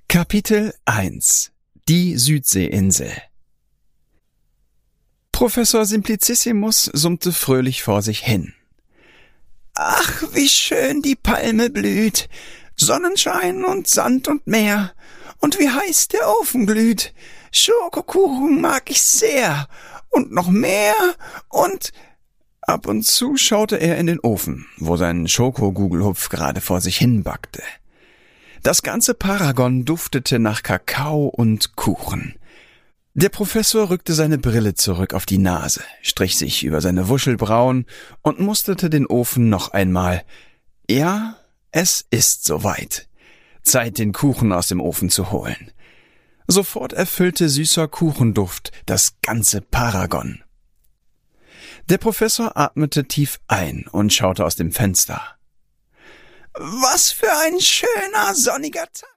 Kapitel 1 – Die Südseeinsel. Professor Simplicissimus summte fröhlich vor sich hin. »Ach, wie schön die Palme blüht! Sonnenschein und Sand und Meer! Und wie heiß der Ofen glüht! Schokokuchen mag ich sehr! Und noch mehr! Und...« Ab und zu schaute er in den Ofen, wo sein Schokogugelhupf gerade vor sich hin backte. Das ganze Paragon duftete nach Kakao und Kuchen. Der Professor rückte seine Brille zurück auf die Nase, strich sich über seine Wuschelbrauen und musterte den Ofen noch einmal. Ja, es ist soweit. Zeit, den Kuchen aus dem Ofen zu holen. Sofort erfüllte süßer Kuchenduft das ganze Paragon. Der Professor atmete tief ein und schaute aus dem Fenster. »Was für ein schöner, sonniger Tag!«